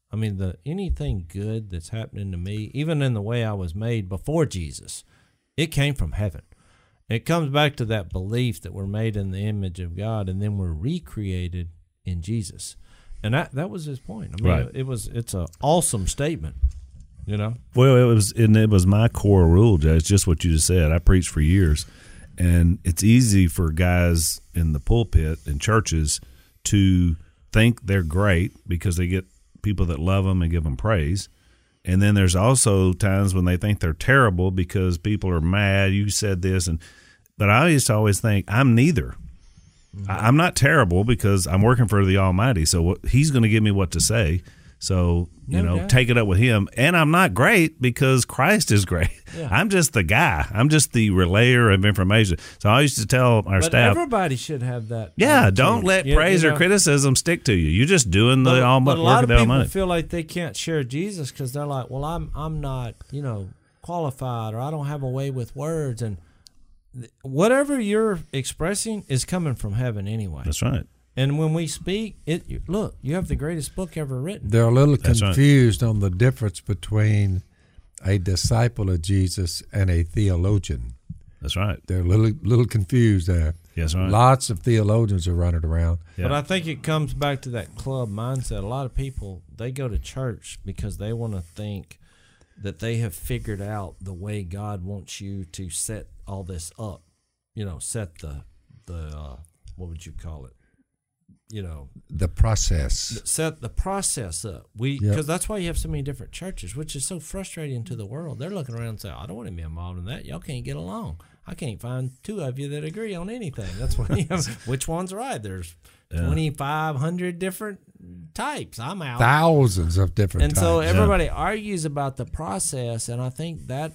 I mean, the anything good that's happening to me, even in the way I was made before Jesus, it came from heaven. It comes back to that belief that we're made in the image of God, and then we're recreated in Jesus. And that that was his point. I mean, Right. it was it's an awesome statement, you know. Well, it was, and it was my core rule, Jay. It's just what you just said. I preached for years, and it's easy for guys in the pulpit in churches to think they're great because they get people that love them and give them praise. And then there's also times when they think they're terrible because people are mad. You said this, and but I used to always think I'm neither. Mm-hmm. I, I'm not terrible because I'm working for the Almighty, so what, He's going to give me what to say. So, you No know, doubt. take it up with Him. And I'm not great because Christ is great. Yeah. I'm just the guy. I'm just the relayer of information. So I used to tell our But staff, everybody should have that. yeah, attitude. don't let You- praise you or know? criticism stick to you. You're just doing the But, Almighty, but a work lot of of the people Almighty. feel like they can't share Jesus because they're like, well, I'm I'm not, you know, qualified, or I don't have a way with words, and th- whatever you're expressing is coming from heaven anyway. That's right. And when we speak, it you- look, you have the greatest book ever written. They're a little That's right. confused on the difference between a disciple of Jesus and a theologian. That's right. They're a little little confused there. That's right. Lots of theologians are running around. Yeah. But I think it comes back to that club mindset. A lot of people, they go to church because they want to think that they have figured out the way God wants you to set all this up. You know, set the the uh, what would you call it? You know, The process. set the process up. We Yep. because that's why you have so many different churches, which is so frustrating to the world. They're looking around and say, "I don't want to be involved in that. Y'all can't get along. I can't find two of you that agree on anything." That's why you have, which one's right? There's Yeah. twenty-five hundred different types. I'm out. Thousands of different And so types. everybody argues about the process, and I think that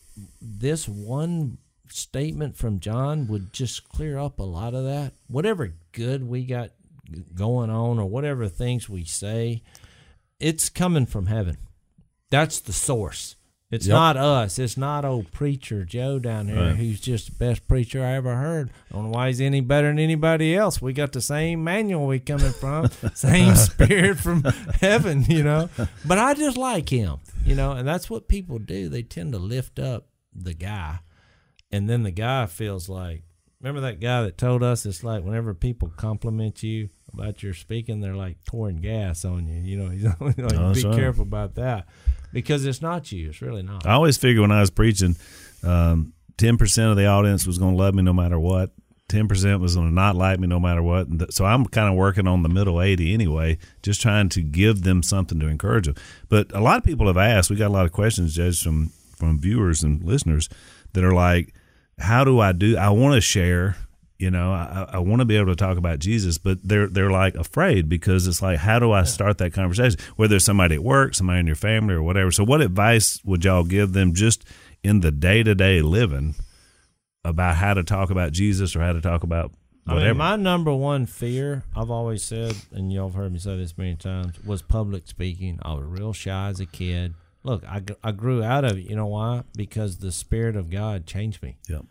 this one statement from John would just clear up a lot of that. Whatever good we got going on, or whatever things we say, it's coming from heaven. That's the source. It's Yep. not us. It's not old preacher Joe down there Right. who's just the best preacher I ever heard. I don't know why he's any better than anybody else. We got the same manual we coming from, same spirit from heaven, you know. But I just like him, you know, and that's what people do. They tend to lift up the guy, and then the guy feels like, remember that guy that told us it's like whenever people compliment you about your speaking, they're like pouring gas on you. You know, he's like, Oh, that's be right. careful about that because it's not you. It's really not. I always figured when I was preaching, um, ten percent of the audience was going to love me no matter what. ten percent was going to not like me no matter what. And th- so I'm kind of working on the middle eighty anyway, just trying to give them something to encourage them. But a lot of people have asked, we got a lot of questions, Judge, from, from viewers and listeners that are like, how do I do, I want to share, you know, I, I want to be able to talk about Jesus, but they're they're like afraid because it's like, how do I start that conversation? Whether it's somebody at work, somebody in your family or whatever. So what advice would y'all give them just in the day-to-day living about how to talk about Jesus or how to talk about I whatever? mean, my number one fear, I've always said, and y'all have heard me say this many times, was public speaking. I was real shy as a kid. Look, I, gr- I grew out of it. You know why? Because the Spirit of God changed me. Yep.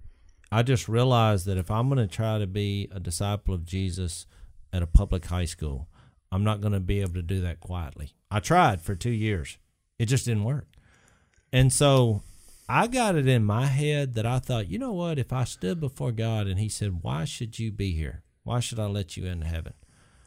I just realized that if I'm going to try to be a disciple of Jesus at a public high school, I'm not going to be able to do that quietly. I tried for two years. It just didn't work. And so I got it in my head that I thought, you know what, if I stood before God and he said, why should you be here? Why should I let you into heaven?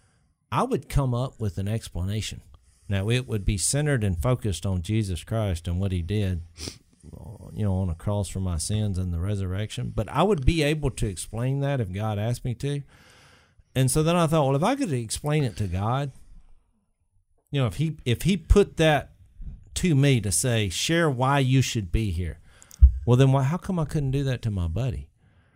I would come up with an explanation. Now, it would be centered and focused on Jesus Christ and what he did, you know, on a cross for my sins and the resurrection. But I would be able to explain that if God asked me to. And so then I thought, well, if I could explain it to God, you know, if he if he put that to me to say, share why you should be here, well, then why, how come I couldn't do that to my buddy?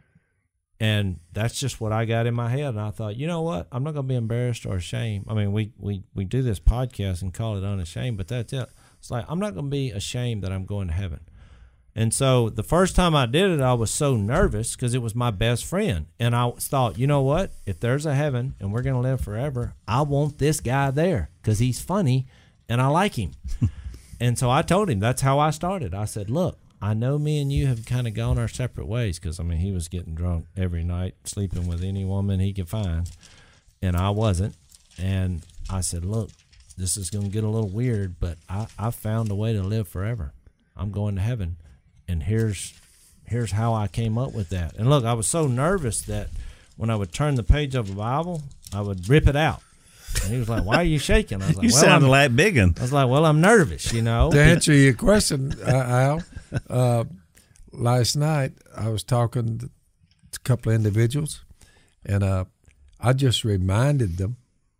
And that's just what I got in my head. And I thought, you know what? I'm not going to be embarrassed or ashamed. I mean, we, we, we do this podcast and call it Unashamed, but that's it. It's like, I'm not going to be ashamed that I'm going to heaven. And so the first time I did it, I was so nervous because it was my best friend. And I thought, you know what? If there's a heaven and we're going to live forever, I want this guy there because he's funny and I like him. And so I told him that's how I started. I said, look, I know me and you have kind of gone our separate ways because, I mean, he was getting drunk every night, sleeping with any woman he could find, and I wasn't. And I said, look, this is going to get a little weird, but I, I found a way to live forever. I'm going to heaven. And here's here's how I came up with that. And look, I was so nervous that when I would turn the page of the Bible, I would rip it out. And he was like, why are you shaking? I was like, You well, sounded I'm, like Biggin. I was like, well, I'm nervous, you know. To answer your question, uh, Al, uh, last night I was talking to a couple of individuals, and uh, I just reminded them.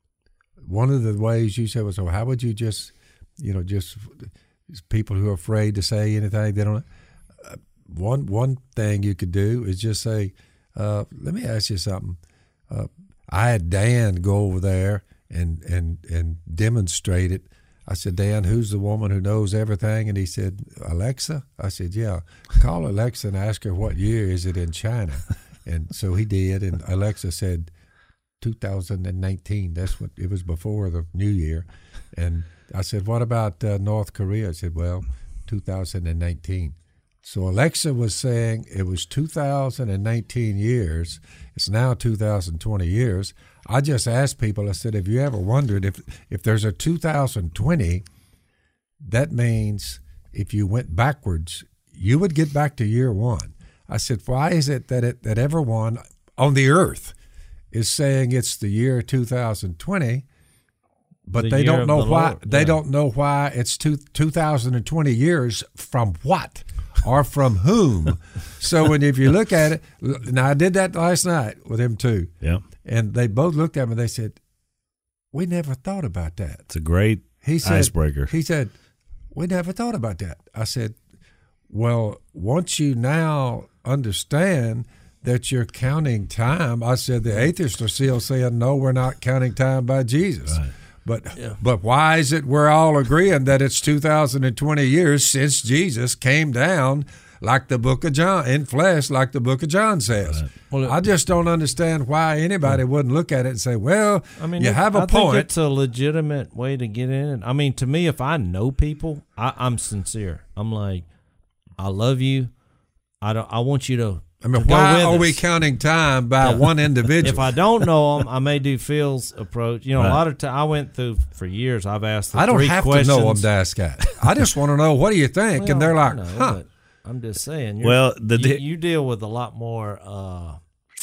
One of the ways you said was, "So how would you just, you know, just people who are afraid to say anything they don't." Uh, one one thing you could do is just say, uh, "Let me ask you something." Uh, I had Dan go over there and and and demonstrate it. I said, Dan, who's the woman who knows everything? And he said, Alexa. I said, yeah. Call Alexa and ask her what year is it in China. And so he did, and Alexa said two thousand nineteen. That's what it was, before the new year. And I said, what about uh, North Korea? I said, well, two thousand nineteen. So Alexa was saying it was two thousand nineteen years. It's now two thousand twenty years. I just asked people, I said, have you ever wondered if, if there's a two thousand twenty, that means if you went backwards, you would get back to year one. I said, why is it that it, that everyone on the earth is saying it's the year two thousand twenty, but The they year don't of know the why Lord, they yeah. don't know why it's two, two thousand twenty years from what or from whom. So when if you look at it, now I did that last night with him too. Yeah. And they both looked at me and they said, we never thought about that. It's a great He said, icebreaker. He said, we never thought about that. I said, well, once you now understand that you're counting time, I said the atheists are still saying, no, we're not counting time by Jesus. Right. But Yeah. but why is it we're all agreeing that it's two thousand twenty years since Jesus came down like the book of John, in flesh, like the book of John says? Right. Well, it- I just don't understand why anybody wouldn't look at it and say, well, I mean, you it- have a I point. think it's a legitimate way to get in. I mean, to me, if I know people, I, I'm sincere. I'm like, I love you. I don't. I want you to. I mean, to go why with are we us. counting time by Yeah. one individual? If I don't know them, I may do Phil's approach. You know, Right. a lot of time I went through for years. I've asked. The I don't three have questions. to know them to ask that. I just want to know, what do you think? Well, and they're like, I know, huh. but I'm just saying. You're, Well, the you, di- you deal with a lot more, uh,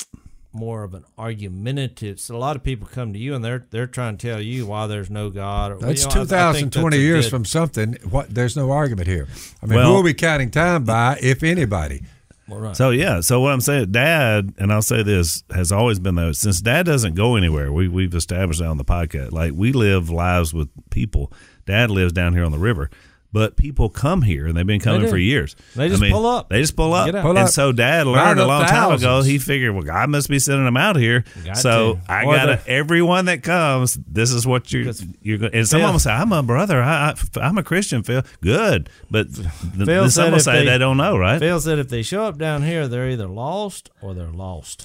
more of an argumentative. So a lot of people come to you and they're they're trying to tell you why there's no God. Or, That's you know, I- I two thousand think that's twenty a years good- from something. What? There's no argument here. I mean, Well- who are we counting time by, if anybody? Well, right. So yeah, so what I'm saying, Dad, and I'll say this, has always been though, since Dad doesn't go anywhere, we we've established that on the podcast. Like, we live lives with people. Dad lives down here on the river, but people come here, and they've been coming do. for years. They just I mean, pull up. They just pull up. Get out. Pull and up. so Dad By learned the a long time ago. thousands. He figured, well, God must be sending them out here. Got so to. I Or got the- to everyone that comes. This is what you're Because you're going. And someone Phil- will say, "I'm a brother. I, I, I'm a Christian." Phil, good, but the, Phil then said some will if say they- they don't know, right? Phil said if they show up down here, they're either lost or they're lost.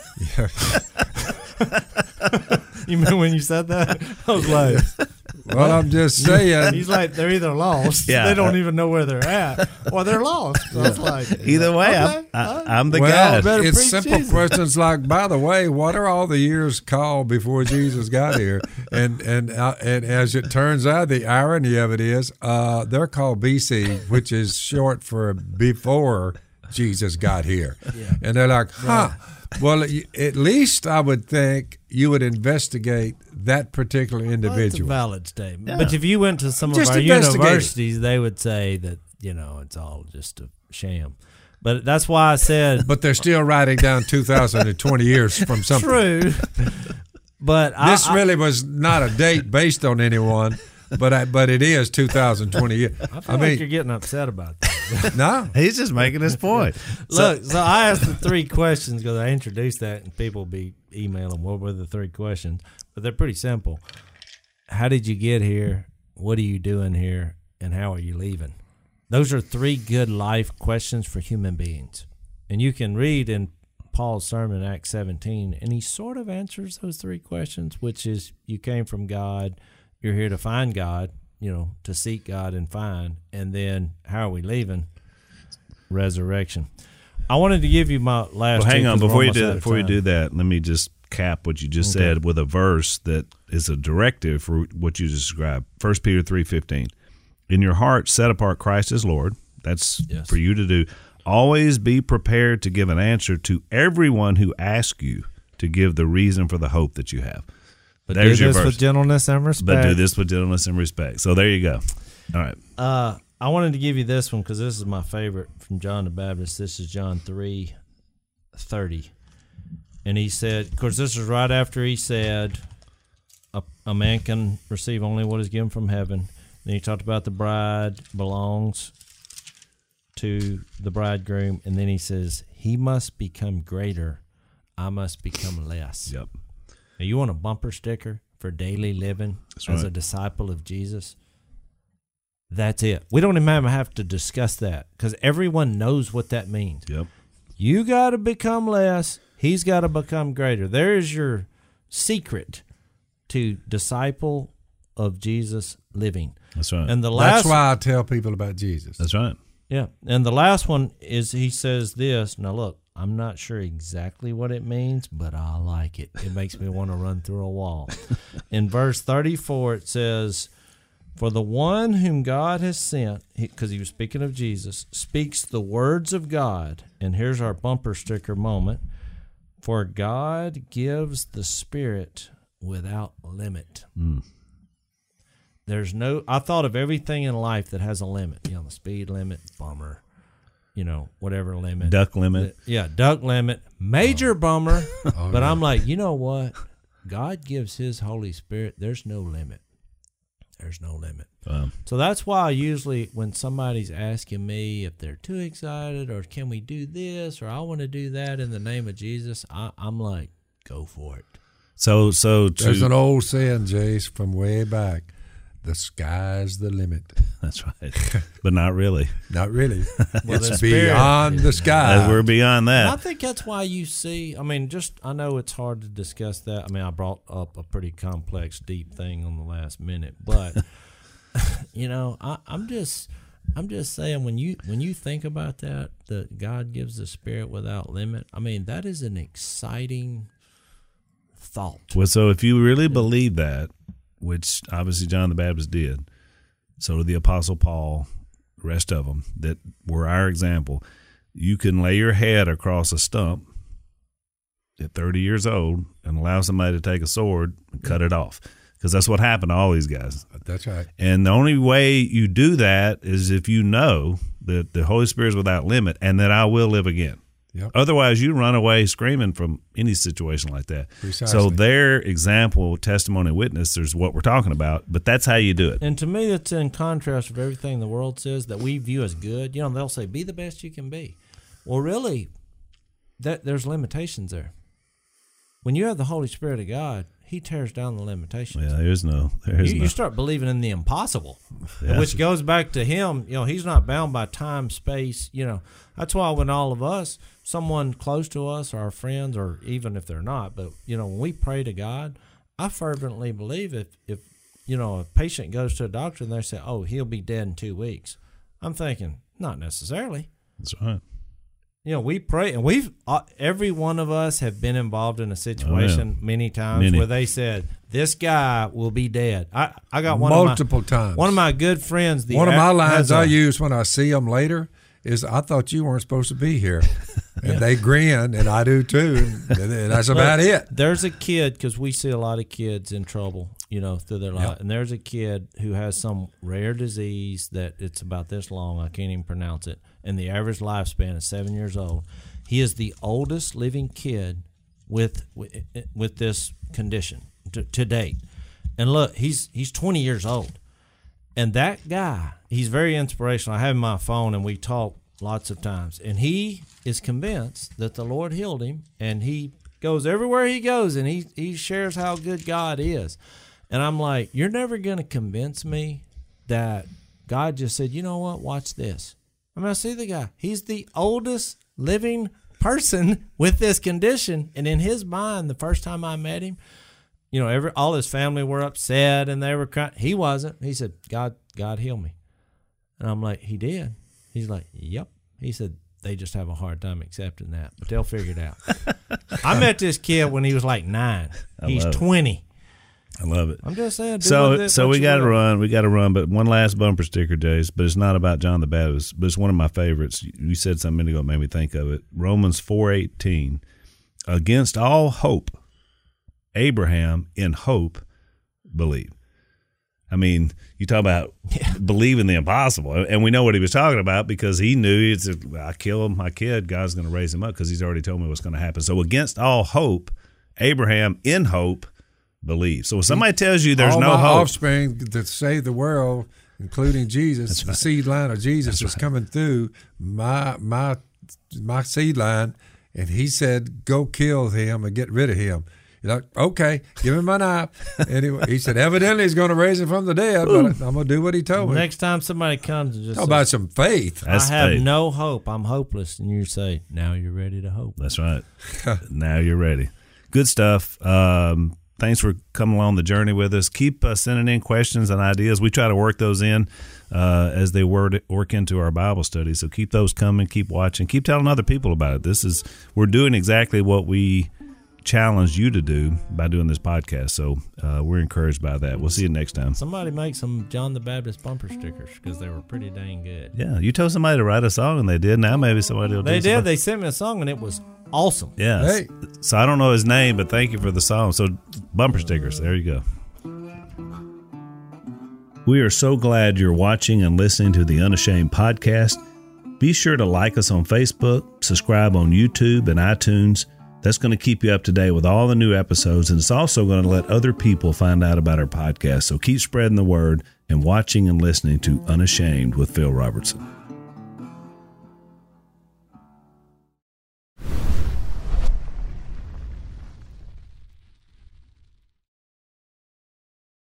You remember when you said that? I was like, Well, I'm just saying. he's like, they're either lost, Yeah. they don't even know where they're at, or they're lost. So I was like, Either way, okay, I'm, all right. I, I'm the Well, guy. better it's preach simple Jesus. questions like, by the way, what are all the years called before Jesus got here? And and uh, and as it turns out, the irony of it is, uh, they're called B C, which is short for before Jesus got here. Yeah. And they're like, huh. Well, y- at least I would think you would investigate that particular Well, that's a individual. valid statement. Yeah. But if you went to some Just of our investigate it. universities, they would say that, you know, it's all just a sham. But that's why I said But they're still writing down two thousand twenty years from something. true. But This I, I, really was not a date based on anyone, but I, but it is two thousand twenty years. I feel I like mean, you're getting upset about that. no. He's just making his point. Look, so I asked the three questions because I introduced that, and people will be emailing what were the three questions, but they're pretty simple. How did you get here? What are you doing here? And how are you leaving? Those are three good life questions for human beings. And you can read in Paul's sermon, Acts seventeen, and he sort of answers those three questions, which is you came from God, you're here to find God, you know, to seek God and find, and then how are we leaving? Resurrection. I wanted to give you my last. Well, hang two on 'cause we're before you almost do out that. of Before you time. do that, let me just cap what you just Okay. said with a verse that is a directive for what you described. First Peter three fifteen. In your heart, set apart Christ as Lord. That's Yes. for you to do. Always be prepared to give an answer to everyone who asks you to give the reason for the hope that you have. But There's do your this verse. with gentleness and respect. But do this with gentleness and respect. So there you go. All right. Uh, I wanted to give you this one because this is my favorite from John the Baptist. This is John three thirty. And he said, of course, this is right after he said, a, a man can receive only what is given from heaven. Then he talked about the bride belongs to the bridegroom. And then he says, he must become greater. I must become less. Yep. Now, you want a bumper sticker for daily living That's as right. a disciple of Jesus? That's it. We don't even have to discuss that because everyone knows what that means. Yep. You got to become less. He's got to become greater. There is your secret to disciple of Jesus living. That's right. And the last, That's why I tell people about Jesus. That's right. yeah. And the last one is he says this. Now look, I'm not sure exactly what it means, but I like it. It makes me want to run through a wall. In verse thirty-four, it says, for the one whom God has sent, because he, he was speaking of Jesus, speaks the words of God. And here's our bumper sticker moment. For God gives the Spirit without limit. Mm. There's no, I thought of everything in life that has a limit. You know, the speed limit, bummer, you know, whatever limit. Duck limit. Yeah, duck limit, major bummer. Oh, But yeah. I'm like, you know what? God gives his Holy Spirit. There's no limit. There's no limit. Um, So that's why I usually, when somebody's asking me if they're too excited or can we do this or I want to do that in the name of Jesus, I, I'm like, go for it. so, so to, There's an old saying, Jace, from way back. The sky's the limit. that's right, but not really. Not really. Well, the It's Spirit beyond is the not. sky. Uh, we're beyond And I that. think that's why you see, I mean, just, I know it's hard to discuss that. I mean, I brought up a pretty complex, deep thing on the last minute, but, you know, I, I'm just, I'm just saying when you, when you think about that, that God gives the Spirit without limit, I mean, that is an exciting thought. Well, so if you really believe that, which obviously John the Baptist did, so did the Apostle Paul, the rest of them that were our example, you can lay your head across a stump at thirty years old and allow somebody to take a sword and cut it off. Because that's what happened to all these guys. That's right. And the only way you do that is if you know that the Holy Spirit is without limit and that I will live again. Yep. Otherwise, you run away screaming from any situation like that. Precisely. So their example, testimony, witness is what we're talking about, but that's how you do it. And to me, it's in contrast with everything the world says that we view as good. You know, they'll say, be the best you can be. Well, really, that there's limitations there. When you have the Holy Spirit of God, he tears down the limitations. Yeah, there's no, there's You, no. you start believing in the impossible, Yeah. which goes back to him. You know, he's not bound by time, space. You know, that's why when all of us, someone close to us, our friends, or even if they're not, but you know, when we pray to God, I fervently believe if if you know a patient goes to a doctor and they say, "Oh, he'll be dead in two weeks," I'm thinking, not necessarily. That's right. You know, we pray, and we've uh, every one of us have been involved in a situation many times Many. where they said, "This guy will be dead." I, I got one Multiple of my, times. One of my good friends. The One of my act- lines has a- I use when I see them later is, "I thought you weren't supposed to be here," and they grin, and I do too, and, and that's about Look, it. There's a kid, because we see a lot of kids in trouble, you know, through their life, Yep. and there's a kid who has some rare disease that it's about this long. I can't even pronounce it, and the average lifespan is seven years old. He is the oldest living kid with with, with this condition to, to date. And look, he's he's twenty years old. And that guy, he's very inspirational. I have him on my phone and we talk lots of times. And he is convinced that the Lord healed him, and he goes everywhere he goes and he he shares how good God is. And I'm like, you're never going to convince me that God just said, "You know what? Watch this." I mean, I see the guy. He's the oldest living person with this condition, and in his mind, the first time I met him, you know, every all his family were upset and they were crying. He wasn't. He said, "God, God heal me," and I'm like, "He did." He's like, "Yep." He said, they just have a hard time accepting that, but they'll figure it out. I met this kid when he was like nine. I He's love it. twenty. I love it. I'm just saying. do So, with it so what we you got to will. run. We got to run. But one last bumper sticker, Jace. But it's not about John the Baptist. But it's one of my favorites. You said something a minute ago, that made me think of it. Romans four eighteen. Against all hope, Abraham in hope believed. I mean, you talk about yeah. believing the impossible, and we know what he was talking about because he knew he's. I kill my kid, God's going to raise him up because he's already told me what's going to happen. So, against all hope, Abraham in hope believed. So, if somebody tells you there's all no my hope, offspring that save the world, including Jesus, That's the right. seed line of Jesus That's is right. coming through my my my seed line, and he said, "Go kill him and get rid of him." You're like, okay, give him my knife. Anyway, he said, evidently he's going to raise him from the dead, but I'm going to do what he told me. Next time somebody comes and just Talk says, about some faith. That's I have faith. no hope. I'm hopeless. And you say, now you're ready to hope. That's right. Now you're ready. Good stuff. Um, thanks for coming along the journey with us. Keep uh, sending in questions and ideas. We try to work those in uh, as they work, work into our Bible study. So keep those coming. Keep watching. Keep telling other people about it. This is we're doing exactly what we challenged you to do by doing this podcast. So uh, we're encouraged by that. We'll see you next time. Somebody make some John the Baptist bumper stickers because they were pretty dang good. Yeah, you told somebody to write a song and they did. Now maybe somebody will do They did. something. They sent me a song and it was awesome. Yeah. Hey. So I don't know his name, but thank you for the song. So bumper stickers. There you go. We are so glad you're watching and listening to the Unashamed podcast. Be sure to like us on Facebook, subscribe on YouTube and iTunes. That's going to keep you up to date with all the new episodes, and it's also going to let other people find out about our podcast. So keep spreading the word and watching and listening to Unashamed with Phil Robertson.